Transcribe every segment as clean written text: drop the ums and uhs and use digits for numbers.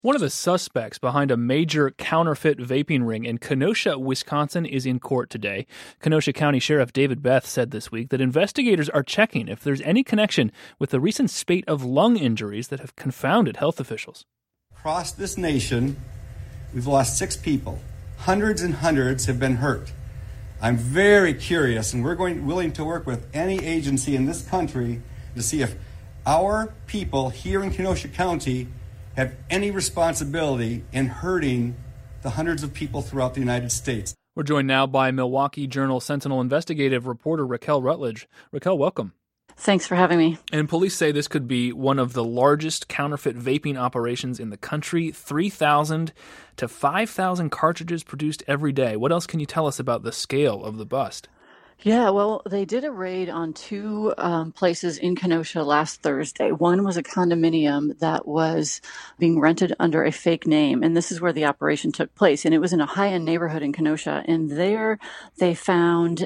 One of the suspects behind a major counterfeit vaping ring in Kenosha, Wisconsin, is in court today. Kenosha County Sheriff David Beth said this week that investigators are checking if there's any connection with the recent spate of lung injuries that have confounded health officials. Across this nation, we've lost 6 people. Hundreds and hundreds have been hurt. I'm very curious, and we're willing to work with any agency in this country to see if our people here in Kenosha County have any responsibility in hurting the hundreds of people throughout the United States. We're joined now by Milwaukee Journal-Sentinel investigative reporter Raquel Rutledge. Raquel, welcome. Thanks for having me. And police say this could be one of the largest counterfeit vaping operations in the country, 3,000 to 5,000 cartridges produced every day. What else can you tell us about the scale of the bust? Yeah, well, they did a raid on 2 places in Kenosha last Thursday. One was a condominium that was being rented under a fake name, and this is where the operation took place. And it was in a high-end neighborhood in Kenosha, and there they found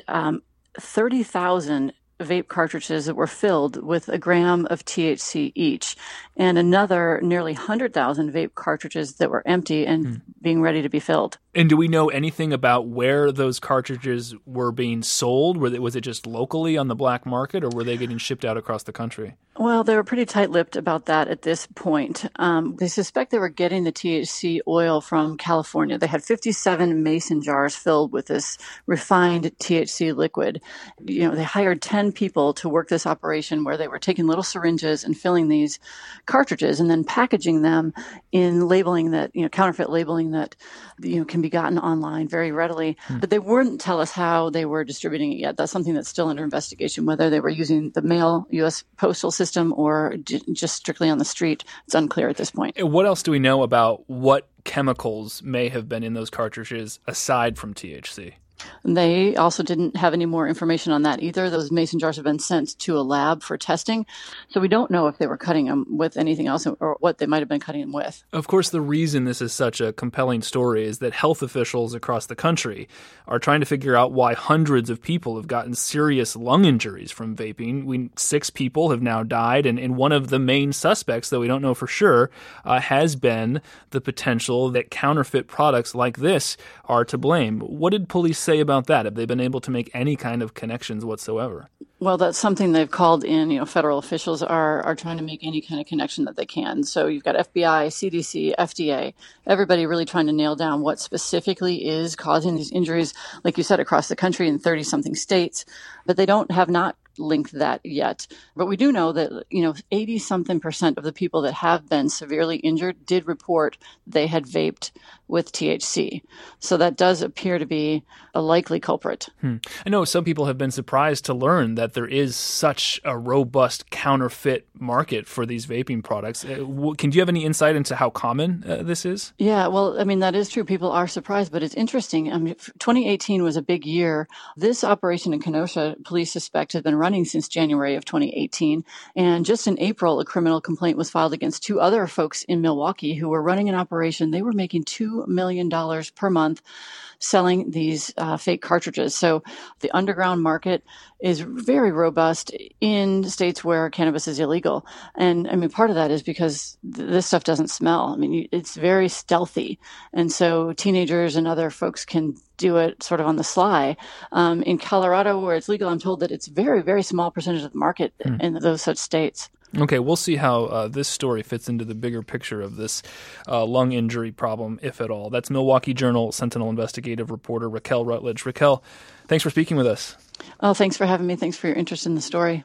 30,000 vape cartridges that were filled with a gram of THC each, and another nearly 100,000 vape cartridges that were empty and being ready to be filled. And do we know anything about where those cartridges were being sold? Was it just locally on the black market, or were they getting shipped out across the country? Well, they were pretty tight-lipped about that at this point. They suspect they were getting the THC oil from California. They had 57 mason jars filled with this refined THC liquid. You know, they hired 10 people to work this operation where they were taking little syringes and filling these cartridges and then packaging them in labeling that, counterfeit labeling that, can be gotten online very readily. But they wouldn't tell us how they were distributing it yet. That's something that's still under investigation, whether they were using the mail U.S. postal system or just strictly on the street. It's unclear at this point. What else do we know about what chemicals may have been in those cartridges aside from THC? And they also didn't have any more information on that either. Those mason jars have been sent to a lab for testing. So we don't know if they were cutting them with anything else or what they might have been cutting them with. Of course, the reason this is such a compelling story is that health officials across the country are trying to figure out why hundreds of people have gotten serious lung injuries from vaping. 6 people have now died, and one of the main suspects, though we don't know for sure, has been the potential that counterfeit products like this are to blame. What did police say about that? Have they been able to make any kind of connections whatsoever? Well, that's something they've called in. Federal officials are trying to make any kind of connection that they can. So you've got FBI, CDC, FDA, everybody really trying to nail down what specifically is causing these injuries, like you said, across the country in 30-something states. But they have not linked that yet. But we do know that, 80-something% of the people that have been severely injured did report they had vaped with THC. So that does appear to be a likely culprit. I know some people have been surprised to learn that there is such a robust counterfeit market for these vaping products. Do you have any insight into how common this is? Yeah, well, that is true. People are surprised, but it's interesting. 2018 was a big year. This operation in Kenosha, police suspect, has been running since January of 2018. And just in April, a criminal complaint was filed against 2 other folks in Milwaukee who were running an operation. They were making $2 million per month selling these fake cartridges. So the underground market is very robust in states where cannabis is illegal. And part of that is because this stuff doesn't smell. It's very stealthy. And so teenagers and other folks can do it sort of on the sly. In Colorado, where it's legal, I'm told that it's very, very small percentage of the market in those such states. Okay, we'll see how this story fits into the bigger picture of this lung injury problem, if at all. That's Milwaukee Journal-Sentinel investigative reporter Raquel Rutledge. Raquel, thanks for speaking with us. Oh, thanks for having me. Thanks for your interest in the story.